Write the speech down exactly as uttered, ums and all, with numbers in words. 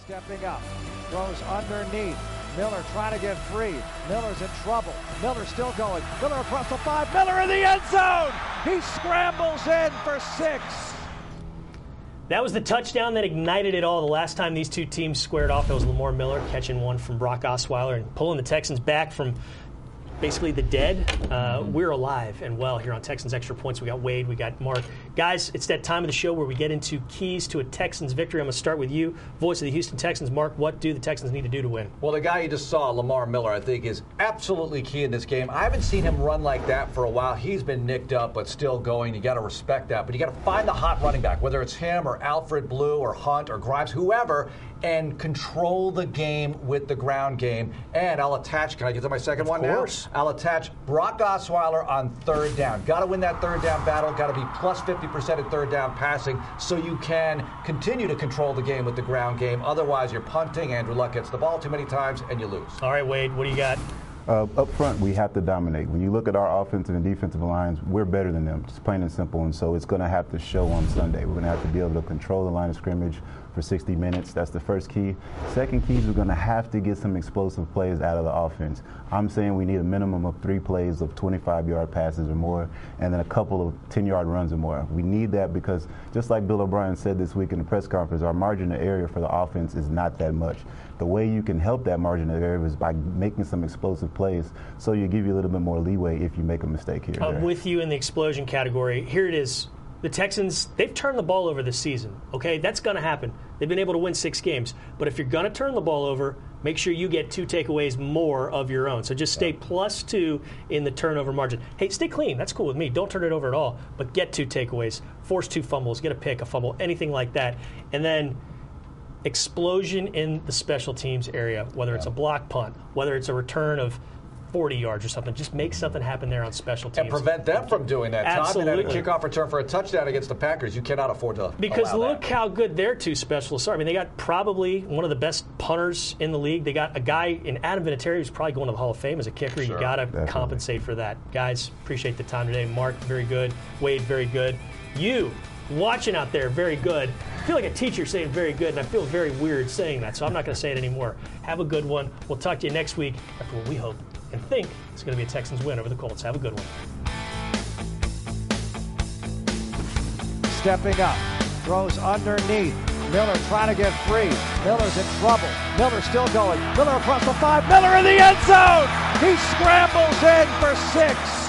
stepping up, throws underneath. Miller trying to get free. Miller's in trouble. Miller still going. Miller across the five. Miller in the end zone. He scrambles in for six. That was the touchdown that ignited it all. The last time these two teams squared off, it was Lamar Miller catching one from Brock Osweiler and pulling the Texans back from basically the dead. Uh, we're alive and well here on Texans Extra Points. We got Wade, we got Mark. Guys, it's that time of the show where we get into keys to a Texans victory. I'm going to start with you, voice of the Houston Texans. Mark, what do the Texans need to do to win? Well, the guy you just saw, Lamar Miller, I think is absolutely key in this game. I haven't seen him run like that for a while. He's been nicked up, but still going. You got to respect that. But you got to find the hot running back, whether it's him or Alfred Blue or Hunt or Grimes, whoever, and control the game with the ground game. And I'll attach, can I get to my second of one course. now? I'll attach Brock Osweiler on third down. Got to win that third down battle. Got to be plus fifty percent at third down passing so you can continue to control the game with the ground game. Otherwise, you're punting. Andrew Luck gets the ball too many times, and you lose. All right, Wade, what do you got? Uh, up front, we have to dominate. When you look at our offensive and defensive lines, we're better than them, just plain and simple. And so it's going to have to show on Sunday. We're going to have to be able to control the line of scrimmage for sixty minutes. That's the first key. Second key is we're going to have to get some explosive plays out of the offense. I'm saying we need a minimum of three plays of twenty-five-yard passes or more, and then a couple of ten-yard runs or more. We need that because, just like Bill O'Brien said this week in the press conference, our margin of error for the offense is not that much. The way you can help that margin of error is by making some explosive plays, so you give you a little bit more leeway if you make a mistake here. I'm with you in the explosion category. Here it is. The Texans, they've turned the ball over this season, okay? That's going to happen. They've been able to win six games. But if you're going to turn the ball over, make sure you get two takeaways more of your own. So just stay plus two in the turnover margin. Hey, stay clean. That's cool with me. Don't turn it over at all. But get two takeaways. Force two fumbles. Get a pick, a fumble, anything like that. And then explosion in the special teams area, whether it's a block punt, whether it's a return of forty yards or something. Just make something happen there on special teams. And prevent them from doing that. Absolutely. Tom, and a kickoff return for a touchdown against the Packers, you cannot afford to Because allow look that. how good their two specialists are. I mean, they got probably one of the best punters in the league. They got a guy in Adam Vinatieri who's probably going to the Hall of Fame as a kicker. Sure, you got to definitely. compensate for that. Guys, appreciate the time today. Mark, very good. Wade, very good. You, watching out there, very good. I feel like a teacher saying very good, and I feel very weird saying that, so I'm not going to say it anymore. Have a good one. We'll talk to you next week after what we hope and think it's going to be a Texans win over the Colts. Have a good one. Stepping up, throws underneath. Miller trying to get free. Miller's in trouble. Miller still going. Miller across the five. Miller in the end zone. He scrambles in for six.